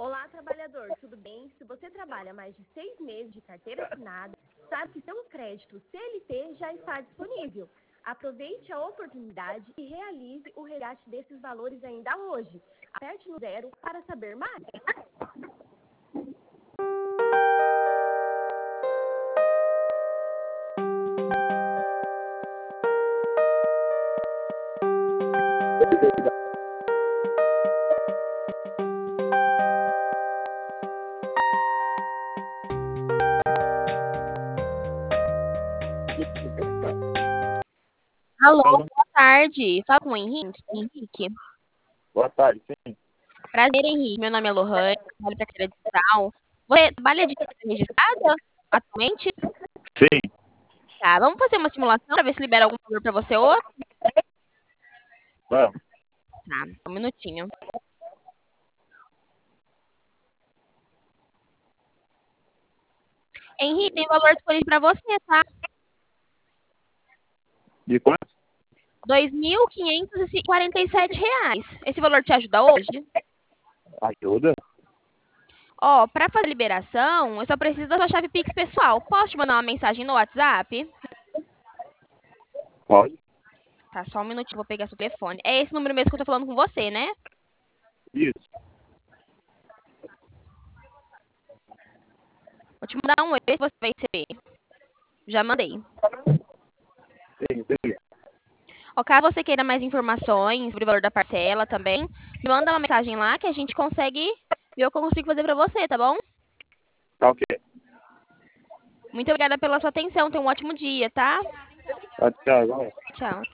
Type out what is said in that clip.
Olá, trabalhador, tudo bem? Se você trabalha mais de 6 meses de carteira assinada, sabe que seu crédito CLT já está disponível. Aproveite a oportunidade e realize o resgate desses valores ainda hoje. Aperte no 0 para saber mais. Alô, Alô, boa tarde. Fala com o Henrique. boa tarde, sim. Prazer, Henrique. Meu nome é Lohane, trabalho para Carteira Digital. Você trabalha de carteira registrada atualmente? Sim, Tá, vamos fazer uma simulação para ver se libera algum valor para você hoje? vamos. Tá, um minutinho. Henrique, tem valor disponível para você, tá? De quanto? R$ 2.547. Esse valor te ajuda hoje? Ajuda? Ó, para fazer a liberação, eu só preciso da sua chave Pix pessoal. Posso te mandar uma mensagem no WhatsApp? Pode. Tá, só um minutinho, vou pegar seu telefone. É esse número mesmo que eu tô falando com você, né? Isso. Vou te mandar um e-mail que você vai receber. Já mandei. Sim, sim. Ó, caso você queira mais informações sobre o valor da parcela também, me manda uma mensagem lá que a gente consegue ver o que eu consigo fazer pra você, tá bom? Tá ok. Muito obrigada pela sua atenção. Tenha um ótimo dia, tá? Tá, tchau. Tchau.